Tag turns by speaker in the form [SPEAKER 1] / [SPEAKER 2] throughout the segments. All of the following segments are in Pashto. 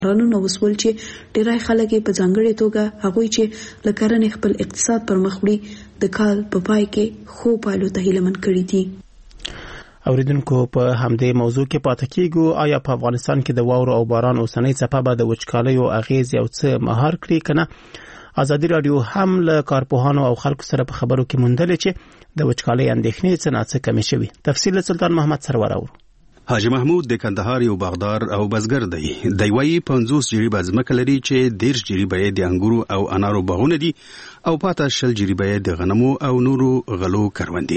[SPEAKER 1] قانون وسول چې ډیری خلک په ځانګړې توګه هغوی چې لکرنې خپل اقتصاد پر مخ وړي د کال په پای کې خو پایلو ته هیلمن کړي دي.
[SPEAKER 2] اوریدونکو په همدې موضوع کې پاتې کیږو. آیا په افغانستان کې د واورو او باران اوسنۍ څپه به د وچکالیو اغیز یو څه مهار کړي کنه؟ ازادي رادیو هم له کارپوهانو او خلکو سره په خبرو کې موندل چې د وچکالۍ اندېښنې څه ناڅه کمې شوي. تفصیل سلطان محمد سرور اورو.
[SPEAKER 3] حاجی محمود د کندهار یو باغدار او بزګر دی. د وی 50 جریبه ځمکه لري چې 10 جریبه د انګورو او انارو باغونه دي او پاته 10 جریبه د غنمو او نورو غلو کروندې.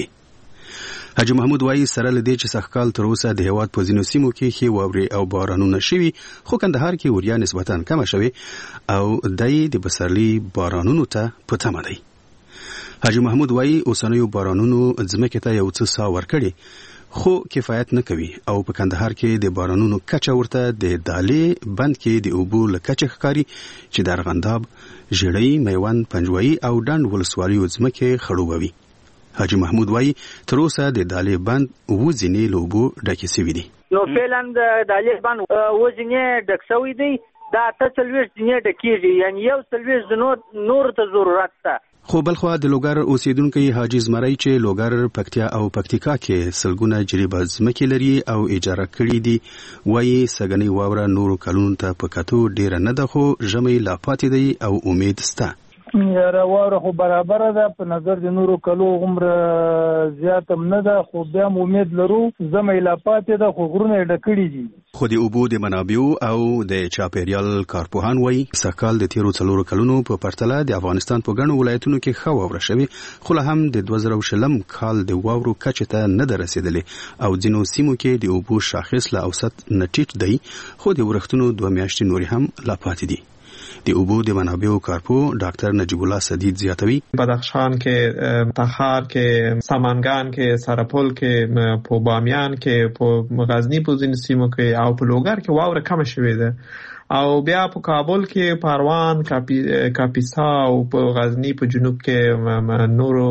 [SPEAKER 3] حاجی محمود وایي سره لدې چې سخکال تر اوسه د هیواد په ځینو سیمو کې ښې واورې او بارانونه شوي، خو کندهار کې وریا نسبتاً کمه شوي او دای د بسرلي بارانونو ته په تمه دی. حاجی محمود وایي اوسنیو بارانونو ځمکې ته یو څه سا ورکړي خو کفایت نه کوي او په کندهار کې د بارانونو کچه ورته د دالې بند کې د اوبو لکچه ښکاری چې د ارغنداب، ژړۍ، میوند، پنجوایي او ډنډ ولسوالیو ځمکې خړوبوي. حاجی محمود وایي تر اوسه د دالې بند وځینې له اوبو ډکې شوي دي.
[SPEAKER 4] نو فعلا د دالې بند وځینې ډک شوي دي، دا 40 ځینې ډکېږي، یعنی 140 نور ته ضرورت ده.
[SPEAKER 3] خو بلخوا د لوګر اوسیدونکو حاجی زمری چې لوګر، پکتیا او پکتیکا کې سلګونه جریبه ځمکې لري او اجاره کړي دي، وایي سګنی واوره نورو کلونو ته په کتو ډیره نه ده، خو ژمی لا پاتې دی او امید سته.
[SPEAKER 5] یاره واوره خو برابر ده، په نظر د نورو کلو عمر زیات هم نه ده، خو بیا امید لرو ژمی لا پاتې ده، خو غرونه ډکړي دي.
[SPEAKER 3] خو د اوبو د منابعو او د چاپیریال کارپوهان وایي سږکال د تیرو 4 کلونو په پرتله د افغانستان په ګڼو ولایتونو کې ښه واوره شوې، خو لا هم د 2020 کال د واورو کچې ته نه ده رسېدلې او ځینو سیمو کې د اوبو شاخص له اوسط نه ټیټ دی، خو د ورښتونو 2 میاشتې نورې هم لا پاتې دي. د اوبو د منابعو کارپو ډاکټر نجیب الله سدید زیاتوي
[SPEAKER 6] بدخشان کې، تخار کې، سمنګان کې، سرپل کې، په بامیان کې، په غزنی په ځینو سیمو کې او په لوګر کې واوره کم شوې ده او بیا په کابل کې، پروان، کاپیسا او په غزنی په جنوب کې نورو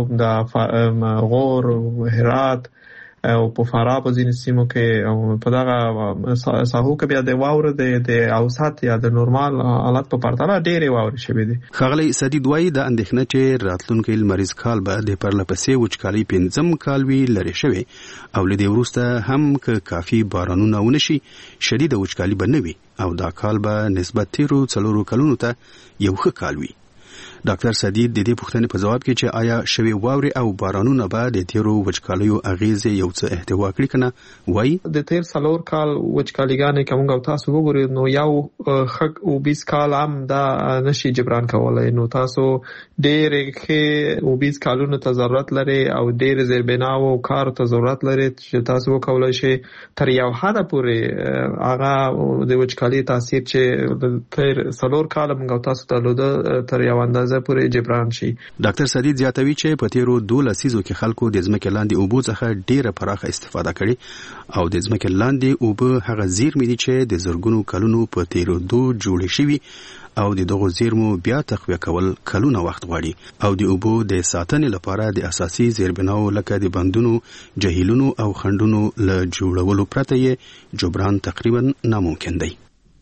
[SPEAKER 6] د غور، هرات او په فراه په ځینو سیمو کې او په دغه ساحو کې بیا د واوره د اوسط یا د نورمال حالت په پرتله ډېرې واورې شوې دي.
[SPEAKER 3] ښاغلی سدید وایي د اندېښنه چې راتلونکی لمریز کال به د پرلپسې وچکالۍ 5م کال وي لرې شوی او له دې وروسته هم که کافي بارانونه ونه شي شدیده وچکالي به نه وي او دا کال به نسبت تیرو 4 کلونو ته یو ښه کال وي. ډاکټر سدید د دې پوښتنې په جواب کې چې آیا شوی واورې او بارانونه به د تیرو وچکالیو اغیزې یو څه احتوا کړي کنه، وایي
[SPEAKER 6] د تیر 4 کال وچکالیګانې کوم او تاسو وګورئ نو یو خک او 20 کال هم دا نشي جبران کولای، نو تاسو ډېر کې او 20 کالونو ته ضرورت لري او ډېر زیربناو او کار ته ضرورت لري چې تاسو وکولای شئ تر یو حد پورې هغه د وچکالۍ تاثیر چې تیر 4 کال موږ تاسو ته لوده تر یو اندازه پورې جبران شي.
[SPEAKER 3] ډاکټر سدید زیاتوي چې په تیرو 2 لسیزو کې خلکو د ځمکې لاندې اوبو څخه ډیره پراخه استفاده کړې او د ځمکې لاندې اوبه هغه زیرمې دي چې د زرګونو کلونو په تیرو 2 جوړې شوي او د دغو زیرمو بیا تقویه کول کلونه وخت غواړي او د اوبو د ساتنې لپاره د اساسي زیربناو لکه د بندونو، جهیلونو او خندونو له جوړولو پرته یې جبران تقریبا ناممکن دی.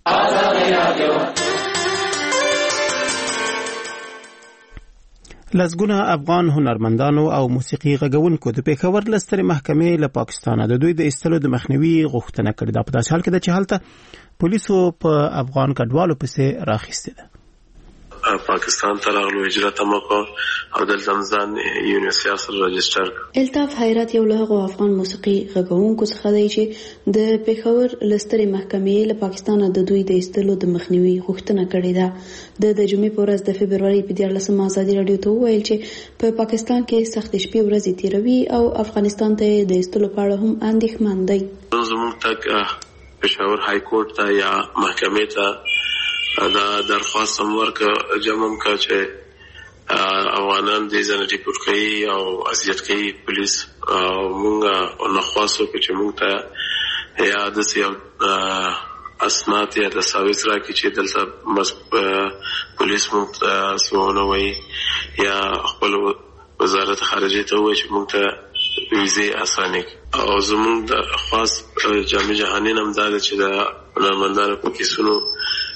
[SPEAKER 2] لسګونه افغان هنرمندانو او موسیقي غږونکو د پېښور لسترې محکمې له پاکستانه د دوی د ایستلو د مخنیوي غوښتنه کړې ده، په داسې حال کې ده چې هلته پولیسو په افغان کډوالو پسې راخیستې ده.
[SPEAKER 7] پاکستان ته راغلو، هجرت هم وکړ او دلته ځان یونیورسيټي سره رجسټر کړ.
[SPEAKER 1] الطاف حیرت یو له هغو افغان موسیقي غږونکو څخه دی چې د پېښور لسترې محکمې له پاکستانه د دوی د ایستلو د مخنیوي غوښتنه کړې ده. د جمعې په ورځ د فبروري په 14 ازادي رادیو ته وویل چې په پاکستان کې سخت شپې ورځې تیروي او افغانستان ته د ایستلو په اړه هم اندېښمن دی.
[SPEAKER 7] زموږ تک پېښور های کورټ ته یا محکمې ته دا درخواست هم ورکړه جمعم کا چې افغانان دې ځنه ډیپورټ کوي او اذیت کوي پولیس او موږ نخواستو چې موږ ته یا د اسناد یا د ساویس راکړي چې دلته پولیس موږ سونه وایي یا خپل وزارت خارجه ته وایي چې موږ ته ویزې اسانه او زموږ د خاص جامع جهانین هم دا چې د هنرمندانو په کیسونو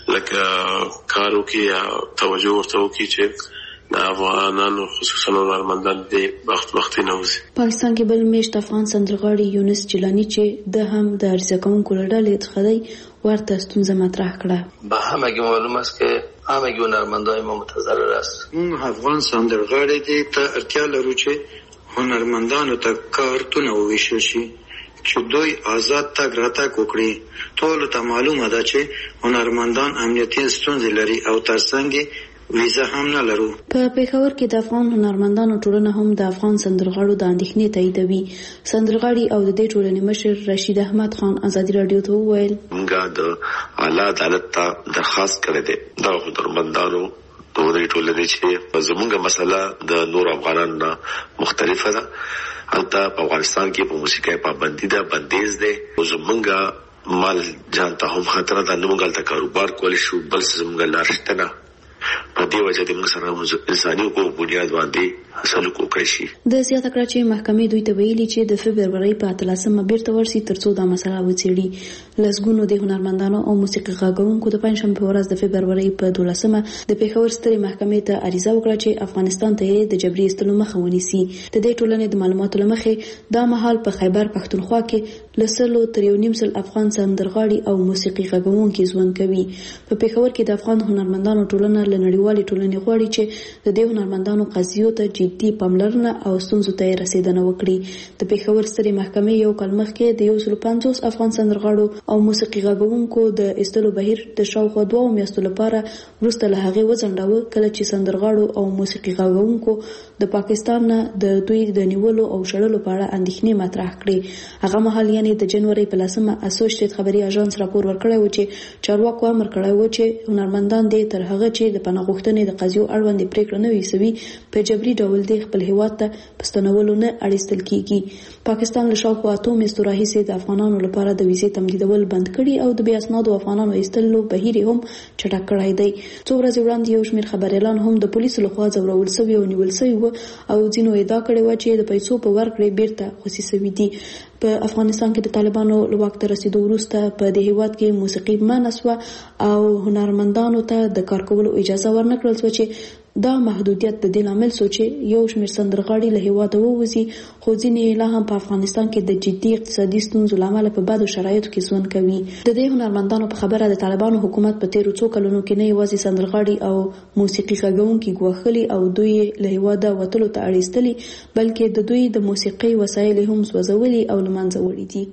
[SPEAKER 7] لکه کارو کې یا توجه ورته وکړي چې د افغانانو خصوصا هنرمندان د وخت نه وځي.
[SPEAKER 1] پاکستان کې بل میشت افغان سندرغاړي یونس جیلانی چې د هم د عریضه کوونکو له ډلې څخه دی ورته ستونزه مطرح کړه.
[SPEAKER 8] به همگی معلوم است که همگی هنرمندان ما متضرر است.
[SPEAKER 9] اون افغان سندرغاړي دي ته اړتیا لرو چې هنرمندانو ته کارتونه وویشل شي چې دوی آزاد تګ راتګ وکړي. ټول ته معلومه ده چې هنرمندان امنیتي ستونزې لري او ترڅنګ ویزه هم نه لرو.
[SPEAKER 1] په پېښور کې د افغان هنرمندانو ټولنه هم د افغان سندرغاړو د اندېښنې تاییدوي. سندرغاړي او د دې ټولنې مشر رشید احمد خان ازادي رادیو ته وویل
[SPEAKER 10] موږ د اعلی عدالت ته درخواست کړې ده د هنرمندانو د دې ټولنې چې زموږ مسله د نور افغانانو مختلفه ده. البته په افغانستان کې په موسیقۍ پابندي ده، بندیز ده. زموږ مال جان ته هم خطر ده. نه موږ د کاروبار کول شو بل زموږ لارښته نه. په دې وجه د موږ سره انساني حقوق بنیاد باندې سلوک وکړي شي.
[SPEAKER 1] د زیاته کړه چې محکمې دوی ته ویلي چې د فبرवरी په 13مه بیرته ورسي ترڅو دا مسله وڅېړي. لسګونو د هنرمندانو او موسیقي غاګونکو د پنځشنبه په ورځ د فبرवरी په 12مه د پېښور سترې محکمې ته عریضه وکړه چې افغانستان ته د جبري ایستلو مخه ونیسي. د دې ټولنې د معلوماتو له مخې دا مهال په خیبر پښتونخوا کې لسلو تر 1.5 افغان سندرغاړي او موسیقي غاګونکي ژوند کوي. په پېښور کې د افغان هنرمندانو ټولنه له نړیوالې ټولنې غواړي چې د دې هنرمندانو قضیو ته جدي پاملرنه او ستونزو ته رسیدنه وکړي. د پېښور سترې محکمې یو کال مخکې د 150 افغان سندرغاړو او موسیقي غاګونکو د ایستلو بهیر د شاوخوا 2 میاشتو لپاره وروسته له هغې وځنډاوه، کله چې سندرغاړو او موسیقي غاګونکو د پاکستان نه د دوی د نیولو او شړلو په اړه اندېښنې مطرح کړې. هغه مهال یعنې د جنوري په 10مه اسوسییټ خبري اژانس راپور ورکړی و چې چارواکو امر کړی و چې هنرمندان دې تر هغه چې د پناه غوښتنې د قضیو اړوند پریکړه نه وي سوي په جبري ډول د خپل هیواد ته پستنولو نه اړیستل کیږي. پاکستان له شاوخوا 8 میاشتو راهیسې د افغانانو لپاره د ویزې تمدیدول بند کړي او د بې اسنادو افغانانو ایستلو بهیر هم چټک کړی دی. څو ورځې وړاندې یو شمېر خبريالان هم د پولیسو لخوا ځورول شوي او نیول شوي و او ځینو ادعا کړې و چې د پیسو په ورکړې بیرته خوسي شوي دي. په افغانستان کې د طالبانو له واک ته رسیدو وروسته په دې هیواد کې موسیقي منع شوه او هنرمندانو ته د کار کولو اجازه ورنکړل شوه چې دا محدودیت د دې لامل شو چې یو شمېر سندرغاړي له هیواده ووځي، خو ځینې لا هم په افغانستان کې د جدي اقتصادي ستونزو له امله په بدو شرایطو کې ژوند کوي. د دې هنرمندانو په خبره د طالبانو حکومت په تیرو څو کلونو کې نه یوازې سندرغاړي او موسیقي غاګونکي ګواښلي او دوی له هیواده وتلو ته اړیستلي، بلکې د دوی د موسیقي وسایل هم سوځولي او له منځه وړي دي.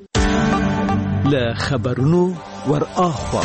[SPEAKER 11] له خبرونو ور اخوا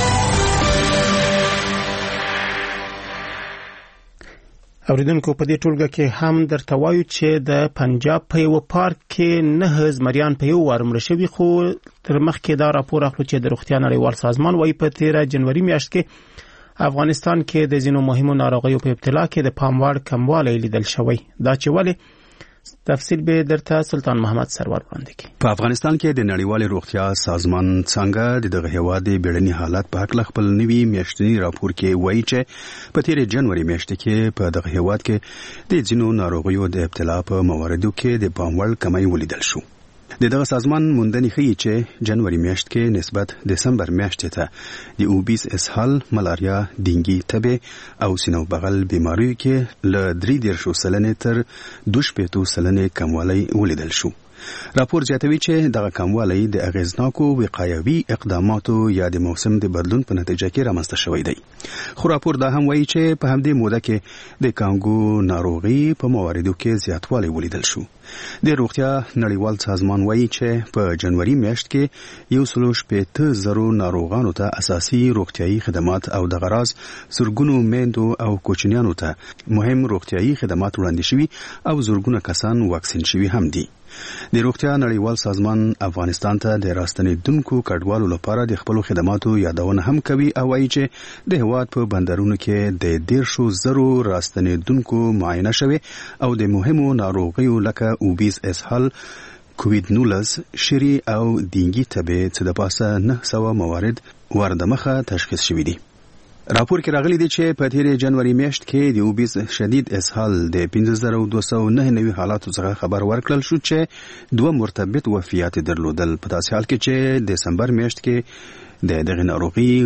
[SPEAKER 2] اوریدونکو په دې ټولګه کې هم درته وایو چې د پنجاب په یو پارک کې 9 زمریان په یو وار مړه شوي، خو تر مخکې دا راپور اخلو چې د روغتیا نړیوال سازمان وايي په 13 جنوري میاشت کې افغانستان کې د ځینو مهمو ناروغیو په ابتلا کې د پام وړ کموالی لیدل شوی. دا چې ولې تفصیل به درته سلطان محمد سرور وړاندې کړي.
[SPEAKER 3] په افغانستان کې د نړیوال روغتیا سازمان څنګه د دغه هیواد بیړني حالات په اړه خپل نوي میاشتنی راپور کې وایي چې په 13 جنوري میاشت کې په دغه هیواد کې د ځینو ناروغیو د ابتلا په مواردو کې د پام وړ کمی ولیدل شو. دغه سازمان موندنې ښیي چې جنوري میاشت کې نسبت دسمبر میاشتې ته د اوبیس اسهال، ملاریا، ډینګي، تبه او سینو بغل بیماریو کې له 3.0% تر 2.0% کموالی ولیدل شو. راپور زیاتوي چې دغه کموالی د اغیزناکو وقایوي اقداماتو یا د موسم د بدلون په نتیجه کې رامنځته شوی دی. خو راپور دا هم وایي چې په همدې موده کې د کانګو ناروغي په مواردو کې زیاتوالی ولیدل شو. د روغتیا نړیوال سازمان وایي چې په جنوري میاشت کې 1.8 ناروغانو ته اساسي روغتیايي خدمات او د غراض زرګونو میندو او کوچنیانو ته مهم روغتیايي خدمات وړاندې شوي او زرګونه کسان واکسین شوي هم دي. د روغتیا نړیوال سازمان افغانستان ته د راستنیدونکو کډوالو لپاره د خپل خدماتو یادونه هم کوي او وایي چې د هیواد په بندرونو کې د 100,000 راستنیدونکو معاینه شوي او د مهمو ناروغیو لکه اوبیس اسهال، کووید-19، شری او ډینګي تبه څخه د پاسه 900 موارد واردمخه تشخیص شوي دي. راپور کې راغلي دي چې په 13 جنوري میاشت کې د اوبیس شدید اسهال د 5299 حالاتو څخه خبر ورکړل شو چې 2 مرتبط وفیات درلودل، په داسې حال کې چې دسمبر میاشت کې د دغه ناروغي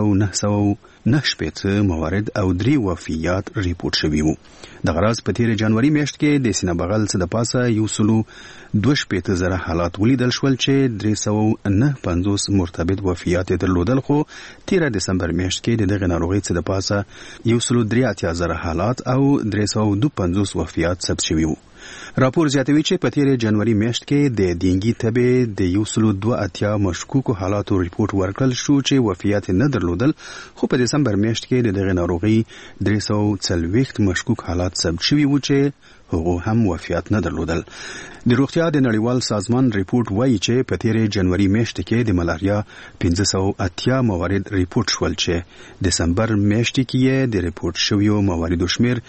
[SPEAKER 3] 1909 موارد او 3 وفيات ریپورت شوي وو. د غراز په تیر جنوري میاشت کې د سینه بغل څخه د پاسه 1.2 حالات ولیدل شول چې 359 مرتبط وفيات درلودل، خو تیر دسمبر میاشت کې د دغه ناروغي څخه د پاسه 1.3 حالات او 352 وفيات ثبت شوي وو. راپور زیاتوي چې په تیر جنوري میاشت کې د دینګي تبه د 1.2 مشکوکو حالاتو ریپورت ورکړل شو چې وفيات نه درلودل، خو په دسمبر میاشت کې دغه ناروغي 340 مشکوک حالات ثبت شوي وو چې هغه هم وفيات نه درلودل. د روغتیا د نړیوال سازمان ریپورت وایي چې په تیر جنوري میاشت کې د ملاریا 580 موارد ریپورت شول چې دسمبر میاشت کې د ریپورت شویو مواردو شمیر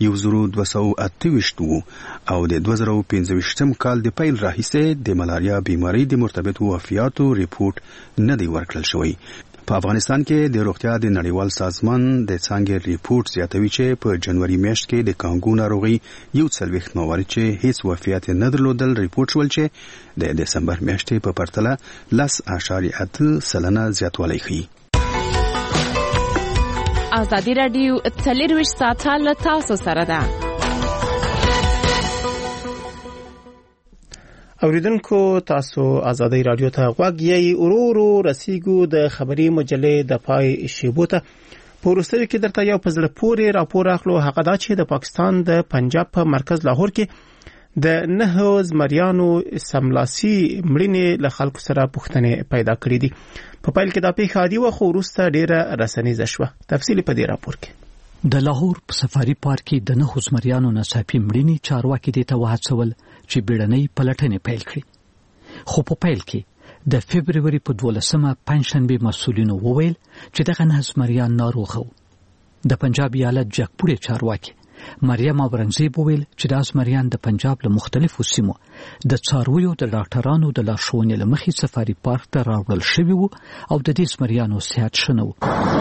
[SPEAKER 3] 1228 وو او د 2015 کال د پیل راهیسې د ملاریا بیماری د مرتبط وفياتو ریپورت نه دی ورکړل شوی. په افغانستان کې د روغتیا د نړیوال سازمان د څنګه ریپورت زیاتوي چې په جنوري میاشت کې د کانګو ناروغي 40 موارد چې هیڅ وفيات نه درلودل ریپورت شول چې د دسمبر میاشتې په پرتله 10.8% زیاتوالی ښیي.
[SPEAKER 12] ازادي راډیو 24 ساعته له تاسو سره ده.
[SPEAKER 2] اوریدونکو تاسو ازادي رادیو ته غوږ یې ورو رسیدو د خبري مجلې د پای شیبو ته. په وروستیو کې درته یو په زړه پورې راپور اخلو. هغه دا چې د پاکستان د پنجاب په مرکز لاهور کې د 9 زمریانو سملاسي مړینې له خلکو سره پوښتنې پیدا کړې دي. په پیل کې دا پیښه عادي و، خو وروسته ډیره رسنیزه شوه. تفصیل په دې راپور کې.
[SPEAKER 13] د لاهور په سفاري پارک کې د 9 زمریانو ناڅاپي مړینې چارواکي دې ته وهڅول چې بیړنۍ پلټنې پیل کړي. خو په پیل کې د فبرवरी په 12مه پنځشنبه مسؤلینو وویل چې دغه 9 زمریان ناروغ وو. د پنجاب ایالت جګپوړي چارواکي مریم اورنګزیب وویل چې د زمریان د پنجاب له مختلفو سیمو د څارویو د ډاکټرانو د لارښوونې له مخې سفاري پارک ته راوړل شوي وو او د دې زمریانو صحت ښه نه و.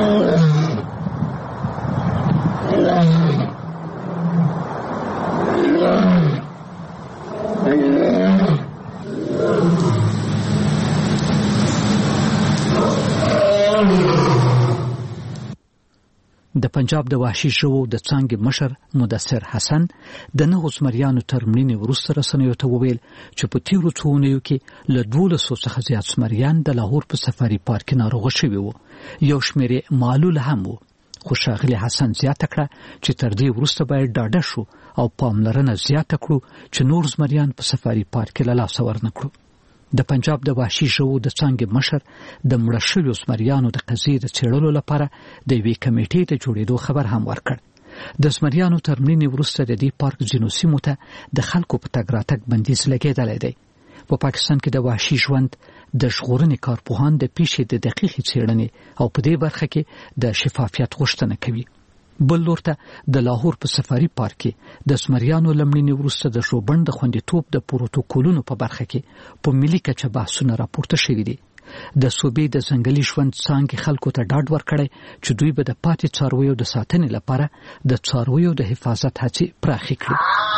[SPEAKER 13] د پنجاب د وحشي ژوو د څانګې مشر مدثر حسن د 9 زمریانو تر مړینې وروسته رسنیو ته وویل چې په تیرو څو اونیو کې له 1200 څخه زیات زمریان د لاهور په سفاري پارک کې ناروغ شوي وو. یو شمېر معلول هم وو. خو ښاغلي حسن زیاته کړه چې تر دې وروسته باید ډاډه شو او پاملرنه زیاته کړو چې نور زمریان په سفاري پارک کې له لاسه ورنکړو. د پنجاب د وحشي ژوو د څانګې مشر د مړه شویو زمریانو د قضیې د څېړلو لپاره د یوې کمیټې د جوړېدو خبر هم ورکړ. د زمریانو تر مړینې وروسته د دې پارک ځینو سیمو ته د خلکو په تګ راتګ بندیز لګېدلی دی. په پاکستان کې د وحشي ژوند د ژغورنې کارپوهان د پیښې د دقیقې څېړنې او په دې برخه کې د شفافیت غوښتنه کوي. بل لور ته د لاهور په سفاري پارک کې د زمریانو لمړینې وروسته د ژوبڼ د خوندیتوب د پروتوکولونو په برخه کې په ملي کچه بحثونه راپورته شوي دي. د صوبې د ځنګلي ژوند څانګې خلکو ته ډاډ ورکړی چې دوی به د پاتې څارویو د ساتنې لپاره د څارویو د حفاظت هڅې پراخې کړي.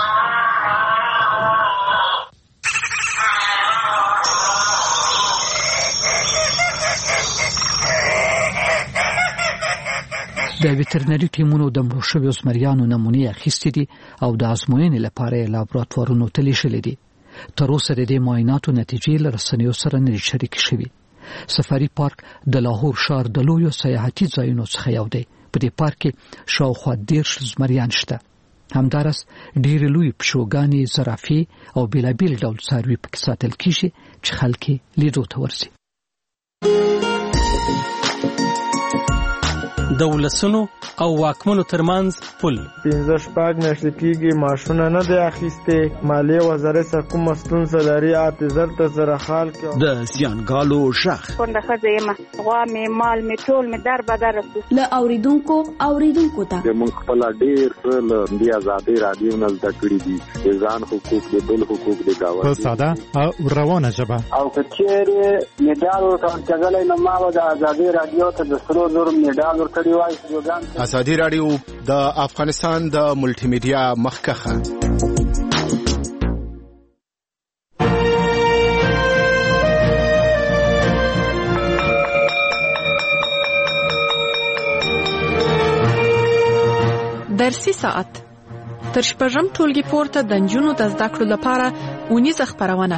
[SPEAKER 13] د ویټرنري ټیمونو د مړو شویو زمریانو نمونې اخیستې دي او د ازموینې لپاره یې لابراتوارونو ته لیږلې دي. تر اوسه د دې معایناتو نتیجې له رسنیو سره نه دي شریکې شوي. سفاري پارک د لاهور ښار د لویو سیاحتي ځایونو څخه یو دی. په دې پارک کې شاوخوا 10 زمریان شته. همدارس ډېرې لویې پیشوګانې، زرافې او بېلابېل ډول څاروي پکې ساتل کېږي چې خلک یې لیدو ته ورځي.
[SPEAKER 14] د ولسونو او واکمنو ترمنځ پل
[SPEAKER 15] 15 میاشتې کېږي معاشونه نه دی اخیستې. مالیې وزارت څخه کومه ستونزه لري 8000 ته زره خال کې
[SPEAKER 11] د زیانګالو شخ
[SPEAKER 16] کونډه ښځه یم، غوا مې مال مې ټول مې در بدر
[SPEAKER 1] له اوریدونکو ته
[SPEAKER 17] موږ خپل ډېر له دې ازادي رادیو نه زده کړي دي ځان حقوق دي بل حقوق دي گاوه
[SPEAKER 18] په ساده او روانه ژبه
[SPEAKER 19] او کچېره میډال ورکړل نو ما د ازادي رادیو ته د سرو نور میډال ورکړی وای.
[SPEAKER 20] ازادي رادیو د افغانستان د ملټي میډیا مخکخه.
[SPEAKER 12] درسي ساعت تر شپږم ټولګي پورته د نجونو د زده کړو لپاره اونیزه خپرونه.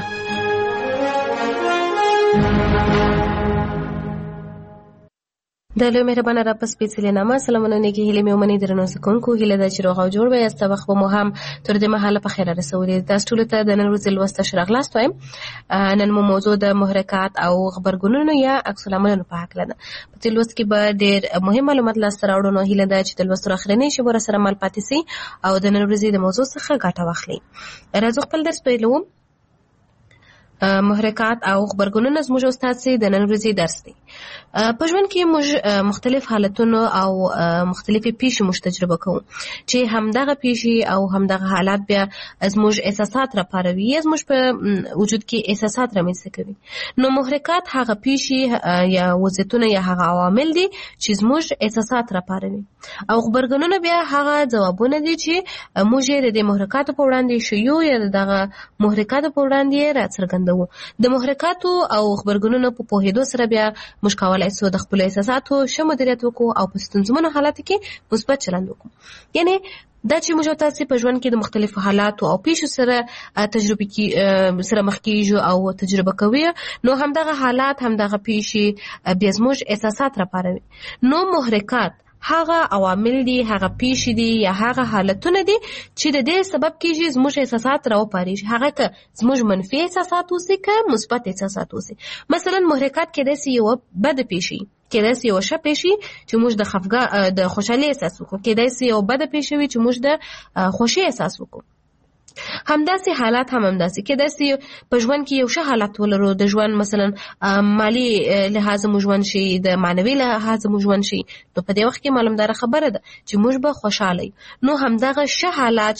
[SPEAKER 21] د لوی مهربانه رب په سپېڅلې نامه سلامونه نیکې هیلې مې ومنئ. درنو زده کوونکو، هیله ده چې روغ او جوړ به یاست. وخت به مو هم تر دې مهاله په خیره رسولي. تاسو ټولو ته د نن ورځې لوست ښه راغلاست وایم. نن مو موضوع د محرکات او غبرګونونو یا عکس العملونو په هکله ده. په دې لوست کې به ډېر مهم معلومات لاسته راوړو. نو هیله ده چې د لوست تر اخرنۍ شېبو راسره مل پاتې سئ او د نن ورځې د موضوع څخه ګټه واخلئ. راځو خپل درس پیلوو. محرکات او غبرګونونه زموږ استاد سي د نن ورځې درس دی. په ژوند کې موږ مختلف حالتونه او مختلفې پیښې موږ تجربه کوو چې همدغه پیښې او همدغه حالات بیا زموږ احساسات راپاروي یا زموږ په وجود کې احساسات رامنځته کوي. نو محرکات هغه پیښې یا وضعیتونه یا هغه عوامل دي چې زموږ احساسات راپاروي او غبرګونونه بیا هغه ځوابونه دي چې موږ یې د محرکاتو په وړاندې شیو یا دغه محرکاتو په وړاندې راڅرګندوو. د محرکاتو او غبرګونونو په پوهېدو سره بیا موږ کولی سو د خپلو احساساتو ښه مدیریت وکړو او په ستونزمنو حالاتو کې مثبت چلند وکړو. یعنې دا چې موږ تاسو په ژوند کې د مختلفو حالاتو او پیښو سره تجربه کې سره مخ کېږو او تجربه کوي، نو همدغه حالات همدغه پیښې بیا زموږ احساسات راپاروي. نو محرکات هغه عوامل دي، هغه پیښې دي یا هغه حالتونه دي چې د دې سبب کېږي زموږ احساسات راوپارېږي. هغه که زموږ منفي احساسات اوسي که مثبت احساسات اوسي. مثلا محرکات کېدای سي یوه بده پیښې، کېدای سي یوه ښه پیښې چې موږ د خوشحالۍ احساس وکړو، کېدای سي یوه بده پیښه وي چې موږ د خوښۍ احساس وکړو. همداسې حالات هم همداسې کېدای سي په ژوند کې یو ښه حالت ولرو، د ژوند مثلا مالی لحاظ مو ژوند شي، د معنوي لحاظ مو ژوند شي، نو په دې وخت کې معلومداره خبره ده چې موږ به خوشحاله یو. نو همدغه ښه حالات،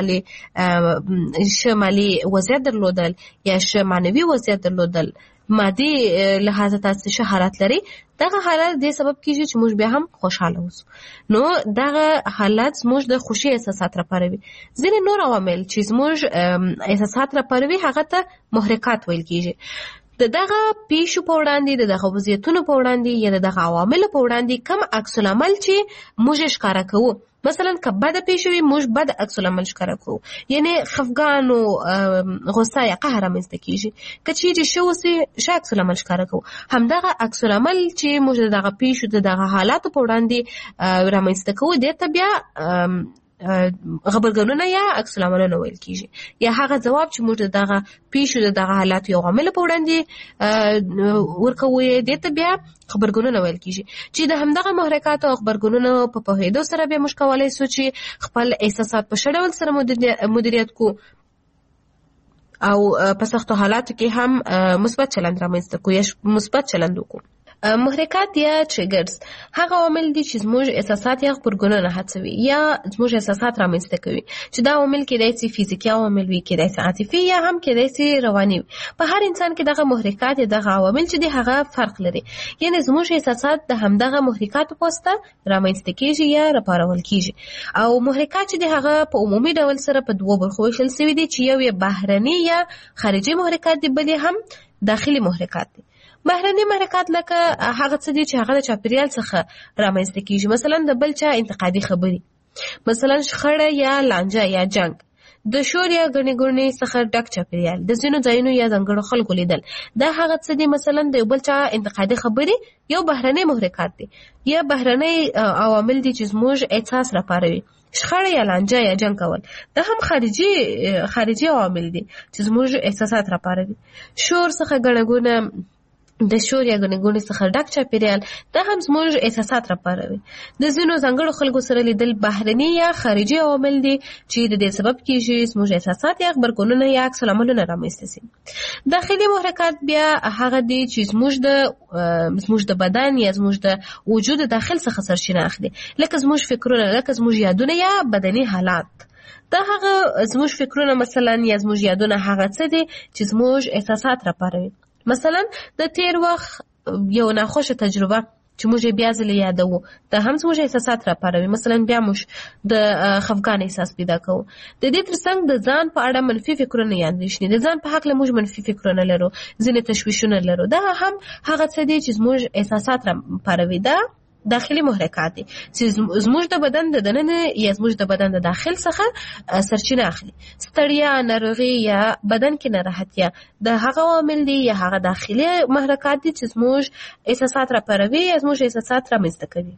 [SPEAKER 21] ښه مالي وضعیت درلودل یا ښه معنوي وضعیت درلودل، مادي لحاظ تاسو ښه حالات لري، دغه حالات دې سبب کېږي چې موږ بیا هم خوشحاله اوسو. نو دغه حالات زموږ د خوښۍ احساسات راپاروي. ځینې نور عوامل چې زموږ احساسات راپاروي هغه ته محرکات ویل کېږي. د دغه پیښو په وړاندې، د دغه وضعیتونو په وړاندې یا د دغه عواملو په وړاندې کم عکس العمل چې موږ ښکاره کوو. مثلا که بده پیښه وي موږ بد عکس العمل ښکاره کوو، یعنې خفګان او غصه یا قهر رامنځته کېږي. که چیرې ښه اوسي ښه عکس العمل ښکاره کوو. همدغه عکس العمل چې موږ د دغه پیښو د دغه حالاتو په وړاندې رامنځته کوو دې ته بیا غبرګونونه یا عکس العملونه ویل کېږي. یا هغه ځواب چې موږ د دغه پیښو د دغه حالاتو یا عواملو په وړاندې ورکوو دې ته بیا غبرګونونه ویل کېږي. چې د همدغه محرکاتو او غبرګونونو په پوهېدو سره بیا موږ کولی سو چې خپل احساسات په ښه ډول سره مدیریت کړو او په سختو حالاتو کې هم مثبت چلند رامنځته کړو یا مثبت چلند وکړو. محرکات یا ټریګرز هغه عوامل دي چې زموږ احساسات یا غبرګونونه هڅوي یا زموږ احساسات رامنځته کوي. چې دا عوامل کېدای سي فزیکي عوامل وي، کېدای سي عاطفي یا هم کېدای سي رواني وي. په هر انسان کې دغه محرکات یا دغه عوامل چې دي هغه فرق لري. یعنې زموږ احساسات د همدغه محرکاتو په واسطه رامنځته کېږي یا راپارول کېږي. او محرکات چې دي هغه په عمومي ډول سره په دوو برخو ویشل سوي دي چې یو یې بهرني یا خارجي محرکات دي، بل هم داخلي محرکات دي. بهرني محرکات لکه هغه څه دي چې هغه د چاپیریال څخه رامنځته کېږي. مثلا د بل چا انتقادي خبرې، مثلا شخړه یا لانجه یا جنګ، د شور یا ګڼې ګوڼې څخه ډک چاپیریال، د ځینو ځایونو یا ځانګړو خلکو لیدل، دا هغه څه دي مثلا د بل چا انتقادي خبرې یو بهرني محرکات دي یا بهرني عوامل دي چې زموږ احساس راپاروي. شخړه یا لانجه یا جنګ کول دا هم خارجي عوامل دي چې زموږ احساسات راپاروي. شور څخه ګڼه ګوڼه، د شور یا ګڼې ګوڼې څخه ډک چاپیریال دا هم زموږ احساسات راپاروي. د ځینو ځانګړو خلکو سره لیدل بهرني یا خارجي عوامل دي چې د دې سبب کېږي زموږ احساسات یا غبرګونونه یا عکس العملونه رامنځته سي. داخلي محرکات بیا هغه دي چې زموږ د بدن یا زموږ د وجود داخل څخه سرچینه اخلي، لکه زموږ فکرونه، لکه زموږ یادونه یا بدني حالات. دا هغه زموږ فکرونه مثلا یا زموږ یادونه هغه څه دي چې زموږ احساسات راپاروي. مثلا د تیر وخت یو ناخوښه تجربه چې موږ بیا ځلې یادوو دا هم زموږ احساسات راپاروي. مثلا بیا موږ د خفګان احساس پیدا کوو. د دې ترڅنګ د ځان په اړه منفي فکرونه یا اندېښنې، د ځان په هکله موږ منفي فکرونه لرو، ځینې تشویشونه لرو. دا هم هغه څه دي چې زموږ احساسات راپاروي. دا داخلي محرکات دي چې زموږ د بدن د دننه یا زموږ د بدن د داخل څخه سرچینه اخلي. ستړیا، ناروغي یا بدن کې ناراحتیا د هغه عوامل دي یا هغه داخلي محرکات دي چې زموږ احساسات راپاروي یا زموږ احساسات رامنځته کوي.